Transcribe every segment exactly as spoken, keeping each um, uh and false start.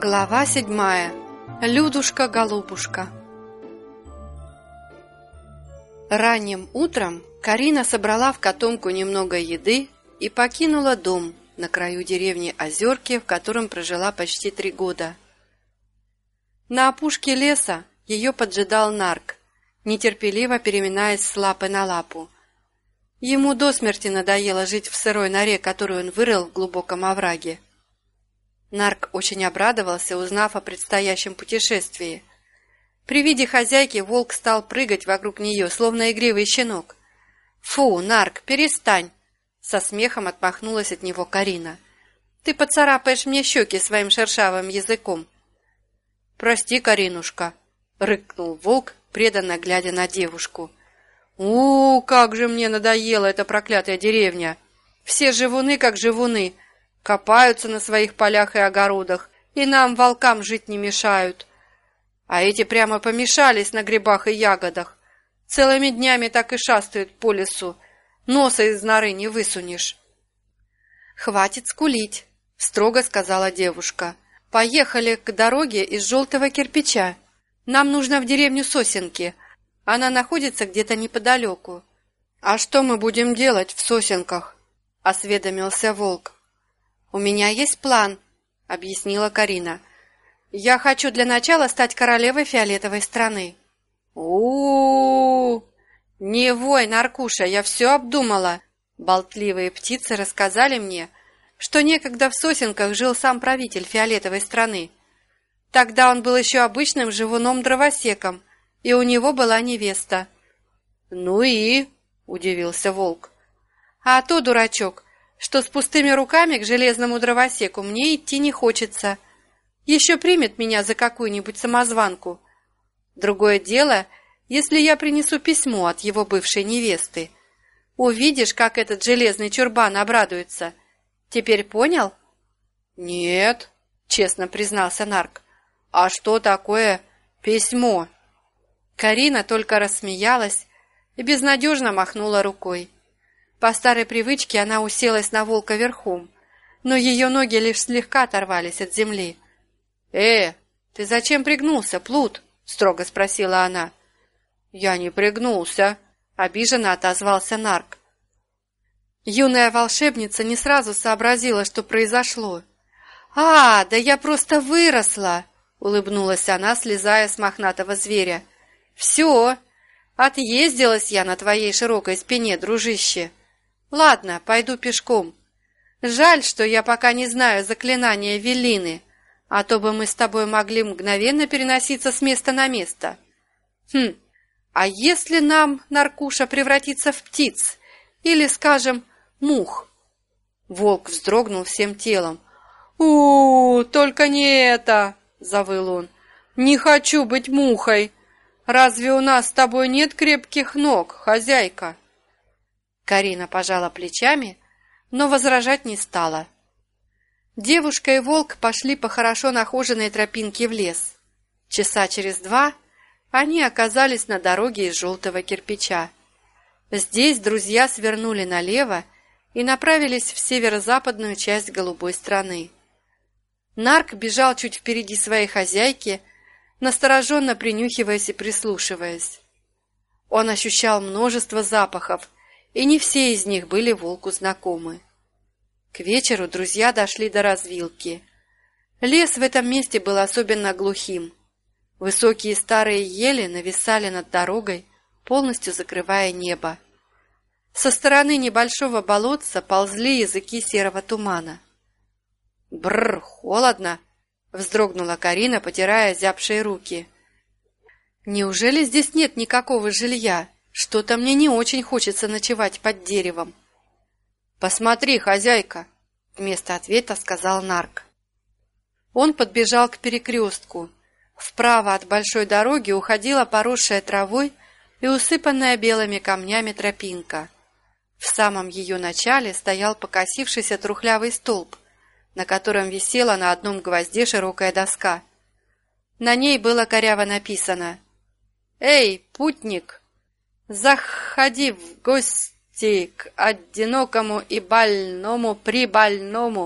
Глава седьмая. Людушка-голубушка. Ранним утром Карина собрала в котомку немного еды и покинула дом на краю деревни Озерки, в котором прожила почти три года. На опушке леса ее поджидал Нарк, нетерпеливо переминаясь с лапы на лапу. Ему до смерти надоело жить в сырой норе, которую он вырыл в глубоком овраге. Нарк очень обрадовался, узнав о предстоящем путешествии. При виде хозяйки волк стал прыгать вокруг нее, словно игривый щенок. «Фу, Нарк, перестань!» Со смехом отмахнулась от него Карина. «Ты поцарапаешь мне щеки своим шершавым языком». «Прости, Каринушка», — рыкнул волк, преданно глядя на девушку. «У, как же мне надоела эта проклятая деревня! Все живуны как живуны, копаются на своих полях и огородах, и нам, волкам, жить не мешают. А эти прямо помешались на грибах и ягодах. Целыми днями так и шастают по лесу, носа из норы не высунешь». «Хватит скулить», — строго сказала девушка. «Поехали к дороге из желтого кирпича. Нам нужно в деревню Сосенки. Она находится где-то неподалеку». «А что мы будем делать в Сосенках?» — осведомился волк. «У меня есть план», — объяснила Карина. «Я хочу для начала стать королевой фиолетовой страны». У-у-у! Не вой, Наркуша, я все обдумала. Болтливые птицы рассказали мне, что некогда в Сосенках жил сам правитель фиолетовой страны. Тогда он был еще обычным живуном-дровосеком, и у него была невеста. «Ну и?» — удивился волк. «А то, дурачок, что с пустыми руками к железному дровосеку мне идти не хочется. Еще примет меня за какую-нибудь самозванку. Другое дело, если я принесу письмо от его бывшей невесты. Увидишь, как этот железный чурбан обрадуется. Теперь понял?» «Нет», — честно признался Нарк. «А что такое письмо?» Карина только рассмеялась и безнадежно махнула рукой. По старой привычке она уселась на волка верхом, но ее ноги лишь слегка оторвались от земли. «Э, ты зачем пригнулся, плут?» — строго спросила она. «Я не пригнулся», — обиженно отозвался Нарк. Юная волшебница не сразу сообразила, что произошло. «А, да я просто выросла!» — улыбнулась она, слезая с мохнатого зверя. «Все, отъездилась я на твоей широкой спине, дружище. Ладно, пойду пешком. Жаль, что я пока не знаю заклинания Велины, а то бы мы с тобой могли мгновенно переноситься с места на место. Хм, а если нам, Наркуша, превратиться в птиц? Или, скажем, мух?» Волк вздрогнул всем телом. «У, только не это!» — завыл он. «Не хочу быть мухой! Разве у нас с тобой нет крепких ног, хозяйка?» Карина пожала плечами, но возражать не стала. Девушка и волк пошли по хорошо нахоженной тропинке в лес. Часа через два они оказались на дороге из желтого кирпича. Здесь друзья свернули налево и направились в северо-западную часть голубой страны. Нарк бежал чуть впереди своей хозяйки, настороженно принюхиваясь и прислушиваясь. Он ощущал множество запахов, и не все из них были волку знакомы. К вечеру друзья дошли до развилки. Лес в этом месте был особенно глухим. Высокие старые ели нависали над дорогой, полностью закрывая небо. Со стороны небольшого болотца ползли языки серого тумана. «Бррр, холодно!» — вздрогнула Карина, потирая зябшие руки. «Неужели здесь нет никакого жилья? Что-то мне не очень хочется ночевать под деревом». «Посмотри, хозяйка!» — вместо ответа сказал Нарк. Он подбежал к перекрестку. Вправо от большой дороги уходила поросшая травой и усыпанная белыми камнями тропинка. В самом ее начале стоял покосившийся трухлявый столб, на котором висела на одном гвозде широкая доска. На ней было коряво написано: «Эй, путник, заходи в гости к одинокому и больному, прибольному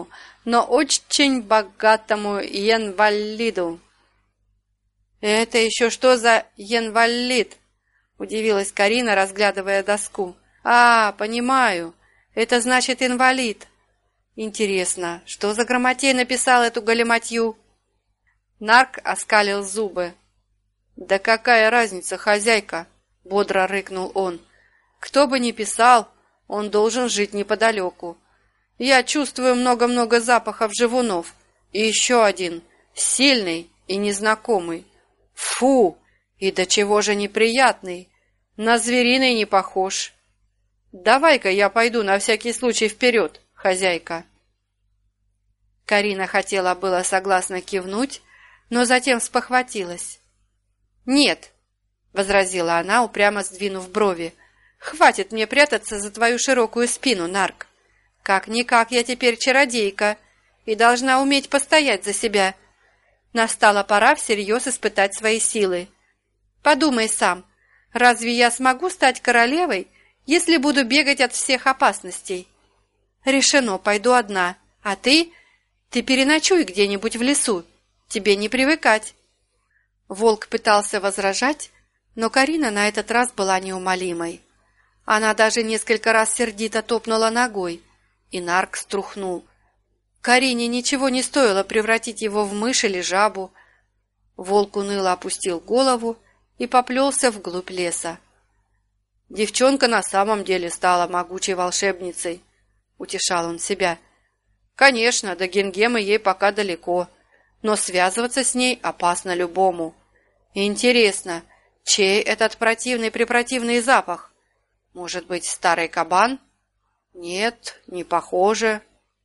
но очень богатому инвалиду». «Это еще что за инвалид?» — удивилась Карина, разглядывая доску. «А, понимаю, это значит инвалид. Интересно, что за грамотей написал эту галиматью?» Нарк оскалил зубы. «Да какая разница, хозяйка?» — бодро рыкнул он. «Кто бы ни писал, он должен жить неподалеку. Я чувствую много-много запахов живунов. И еще один, сильный и незнакомый. Фу! И до чего же неприятный! На звериный не похож. Давай-ка я пойду на всякий случай вперед, хозяйка». Карина хотела было согласно кивнуть, но затем спохватилась. «Нет», — возразила она, упрямо сдвинув брови, — «хватит мне прятаться за твою широкую спину, Нарк. Как-никак я теперь чародейка и должна уметь постоять за себя. Настала пора всерьез испытать свои силы. Подумай сам, разве я смогу стать королевой, если буду бегать от всех опасностей? Решено, пойду одна, а ты... Ты переночуй где-нибудь в лесу, тебе не привыкать». Волк пытался возражать, но Карина на этот раз была неумолимой. Она даже несколько раз сердито топнула ногой, и Нарк струхнул. Карине ничего не стоило превратить его в мышь или жабу. Волк уныло опустил голову и поплелся вглубь леса. «Девчонка на самом деле стала могучей волшебницей», — утешал он себя. «Конечно, до Гингема ей пока далеко, но связываться с ней опасно любому. Интересно, чей этот противный-препротивный запах? Может быть, старый кабан? Нет, не похоже».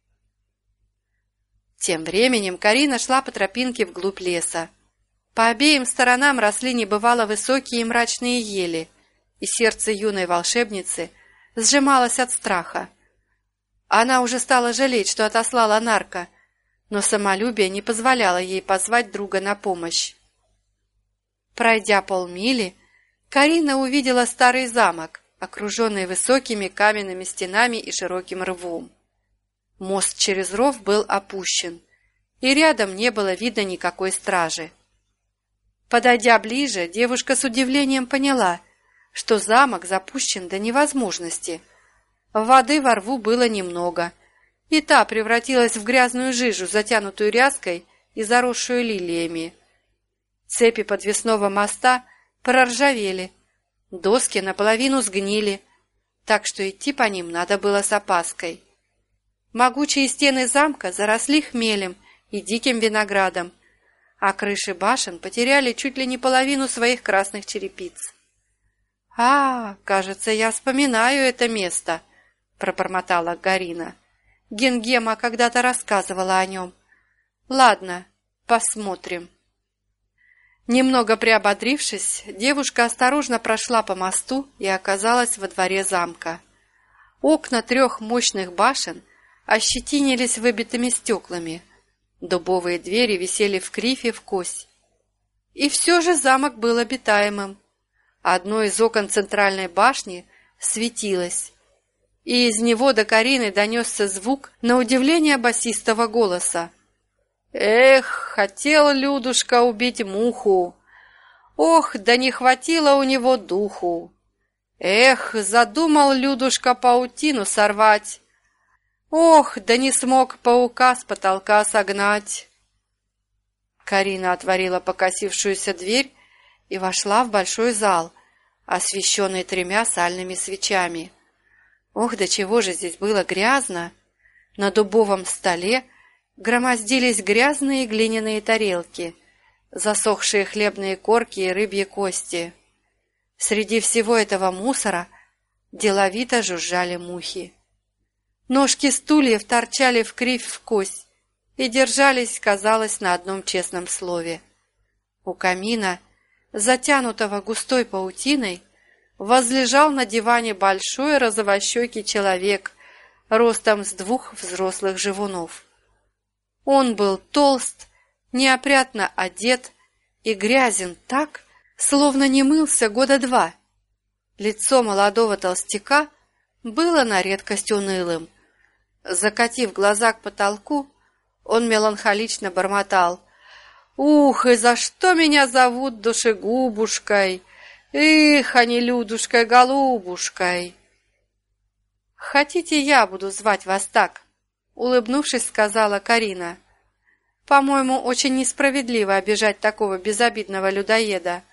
Тем временем Карина шла по тропинке вглубь леса. По обеим сторонам росли небывало высокие и мрачные ели, и сердце юной волшебницы сжималось от страха. Она уже стала жалеть, что отослала Нарка, но самолюбие не позволяло ей позвать друга на помощь. Пройдя полмили, Карина увидела старый замок, окруженный высокими каменными стенами и широким рвом. Мост через ров был опущен, и рядом не было видно никакой стражи. Подойдя ближе, девушка с удивлением поняла, что замок запущен до невозможности. Воды во рву было немного, и та превратилась в грязную жижу, затянутую ряской и заросшую лилиями. Цепи подвесного моста проржавели, доски наполовину сгнили, так что идти по ним надо было с опаской. Могучие стены замка заросли хмелем и диким виноградом, а крыши башен потеряли чуть ли не половину своих красных черепиц. «А, кажется, я вспоминаю это место», — пробормотала Карина. «Гингема когда-то рассказывала о нем. Ладно, посмотрим». Немного приободрившись, девушка осторожно прошла по мосту и оказалась во дворе замка. Окна трех мощных башен ощетинились выбитыми стеклами. Дубовые двери висели в кривь и в кость. И все же замок был обитаемым. Одно из окон центральной башни светилось, и из него до Карины донесся звук, на удивление, басистого голоса. «Эх, хотел Людушка убить муху! Ох, да не хватило у него духу! Эх, задумал Людушка паутину сорвать! Ох, да не смог паука с потолка согнать!» Карина отворила покосившуюся дверь и вошла в большой зал, освещенный тремя сальными свечами. Ох, до чего же здесь было грязно! На дубовом столе громоздились грязные глиняные тарелки, засохшие хлебные корки и рыбьи кости. Среди всего этого мусора деловито жужжали мухи. Ножки стульев торчали в кривь в кость и держались, казалось, на одном честном слове. У камина, затянутого густой паутиной, возлежал на диване большой розовощекий человек ростом с двух взрослых живунов. Он был толст, неопрятно одет и грязен так, словно не мылся года два. Лицо молодого толстяка было на редкость унылым. Закатив глаза к потолку, Он меланхолично бормотал: «Ух, и за что меня зовут душегубушкой? Эх, а не Людушкой-голубушкой!» «Хотите, я буду звать вас так?» — улыбнувшись, сказала Карина. «По-моему, очень несправедливо обижать такого безобидного людоеда».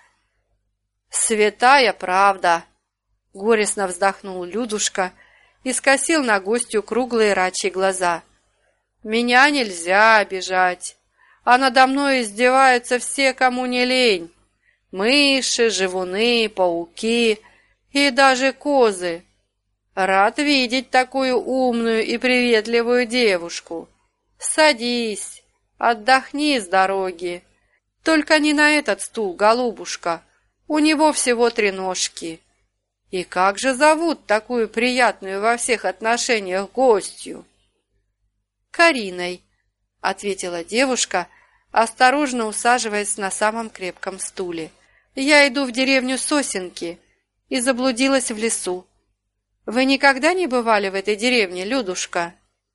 «Святая правда!» — горестно вздохнул Людушка и скосил на гостью круглые рачьи глаза. «Меня нельзя обижать, а надо мной издеваются все, кому не лень. Мыши, живуны, пауки и даже козы. Рад видеть такую умную и приветливую девушку. Садись, отдохни с дороги. Только не на этот стул, голубушка, у него всего три ножки. И как же зовут такую приятную во всех отношениях гостью?» «Кариной», — ответила девушка, осторожно усаживаясь на самом крепком стуле. «Я иду в деревню Сосенки и заблудилась в лесу. Вы никогда не бывали в этой деревне, Людушка?»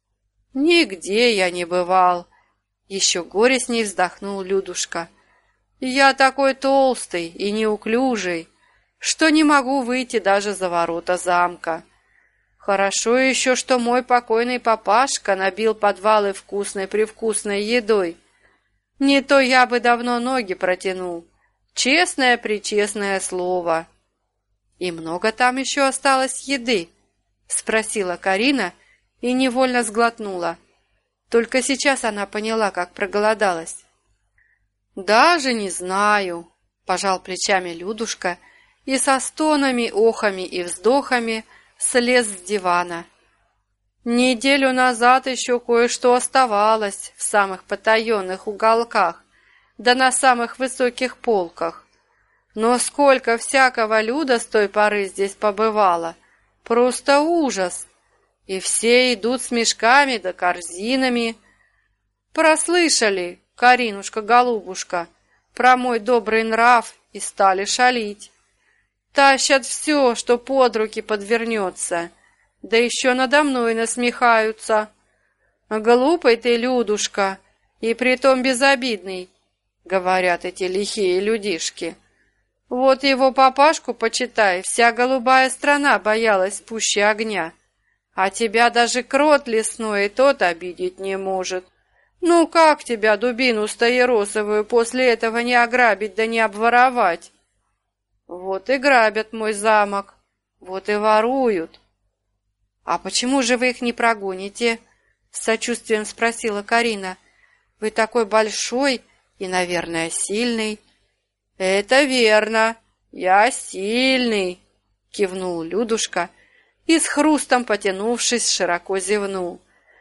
«Нигде я не бывал», — еще горестней вздохнул Людушка. «Я такой толстый и неуклюжий, что не могу выйти даже за ворота замка. Хорошо еще, что мой покойный папашка набил подвалы вкусной-привкусной едой. Не то я бы давно ноги протянул. Честное-пречестное слово». «И много там еще осталось еды?» — спросила Карина и невольно сглотнула. Только сейчас она поняла, как проголодалась. «Даже не знаю», — пожал плечами Людушка и со стонами, охами и вздохами слез с дивана. «Неделю назад еще кое-что оставалось в самых потаенных уголках, да на самых высоких полках. Но сколько всякого люда с той поры здесь побывало! Просто ужас! И все идут с мешками да корзинами. Прослышали, Каринушка-голубушка, про мой добрый нрав и стали шалить. Тащат все, что под руки подвернется, да еще надо мной насмехаются. Глупый ты, Людушка, и притом безобидный, говорят эти лихие людишки. Вот его папашку, почитай, вся голубая страна боялась пуще огня, а тебя даже крот лесной и тот обидеть не может. Ну как тебя, дубину стаиросовую, после этого не ограбить да не обворовать? Вот и грабят мой замок, вот и воруют». «А почему же вы их не прогоните?» — с сочувствием спросила Карина. «Вы такой большой и, наверное, сильный». «Это верно, я сильный», — кивнул Людушка и с хрустом, потянувшись, широко зевнул.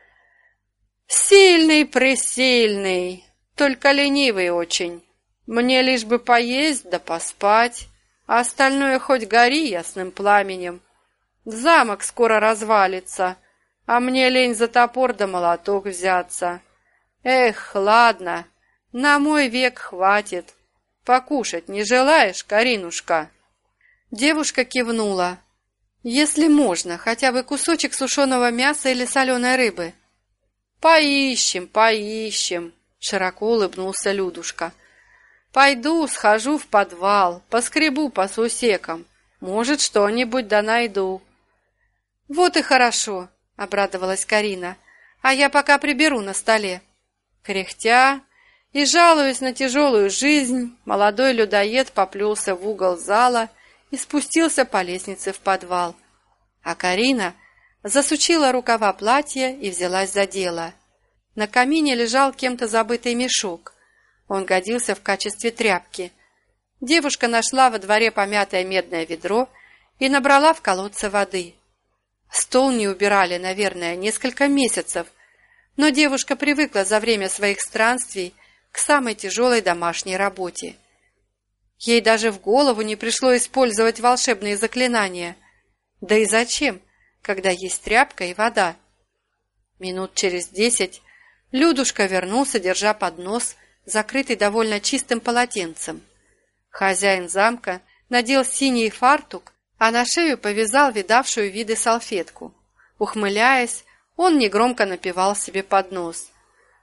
«Сильный-пресильный, только ленивый очень. Мне лишь бы поесть да поспать, а остальное хоть гори ясным пламенем. Замок скоро развалится, а мне лень за топор да молоток взяться. Эх, ладно, на мой век хватит. Покушать не желаешь, Каринушка?» Девушка кивнула. «Если можно, хотя бы кусочек сушеного мяса или соленой рыбы». «Поищем, поищем», — широко улыбнулся Людушка. «Пойду, схожу в подвал, поскребу по сусекам. Может, что-нибудь да найду». «Вот и хорошо», — обрадовалась Карина. «А я пока приберу на столе». Кряхтя и жалуясь на тяжелую жизнь, молодой людоед поплелся в угол зала и спустился по лестнице в подвал. А Карина засучила рукава платья и взялась за дело. На камине лежал кем-то забытый мешок. Он годился в качестве тряпки. Девушка нашла во дворе помятое медное ведро и набрала в колодце воды. Стол не убирали, наверное, несколько месяцев, но девушка привыкла за время своих странствий к самой тяжелой домашней работе. Ей даже в голову не пришло использовать волшебные заклинания. Да и зачем, когда есть тряпка и вода? Минут через десять Людушка вернулся, держа поднос, закрытый довольно чистым полотенцем. Хозяин замка надел синий фартук, а на шею повязал видавшую виды салфетку. Ухмыляясь, он негромко напевал себе под нос.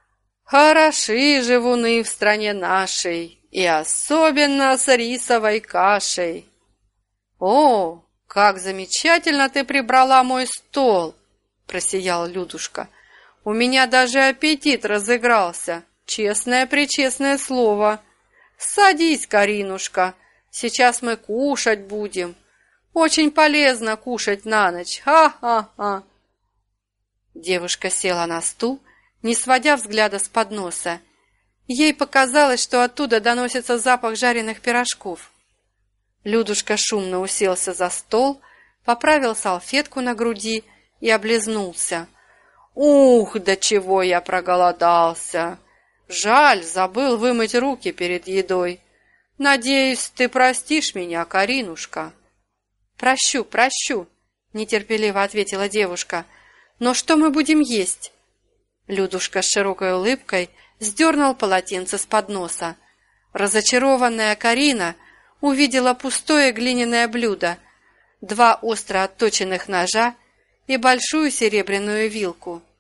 Хороши живуны в стране нашей, и особенно с рисовой кашей. О, как замечательно ты прибрала мой стол, просиял Людушка. У меня даже аппетит разыгрался, честное-пречестное слово. Садись, Каринушка, сейчас мы кушать будем. Очень полезно кушать на ночь, ха-ха-ха. Девушка села на стул, не сводя взгляда с подноса. Ей показалось, что оттуда доносится запах жареных пирожков. Людушка шумно уселся за стол, поправил салфетку на груди и облизнулся. «Ух, до чего я проголодался! Жаль, забыл вымыть руки перед едой. Надеюсь, ты простишь меня, Каринушка?» «Прощу, прощу», — нетерпеливо ответила девушка. «Но что мы будем есть?» Людушка с широкой улыбкой сдернул полотенце с подноса. Разочарованная Карина увидела пустое глиняное блюдо, два остро отточенных ножа и большую серебряную вилку.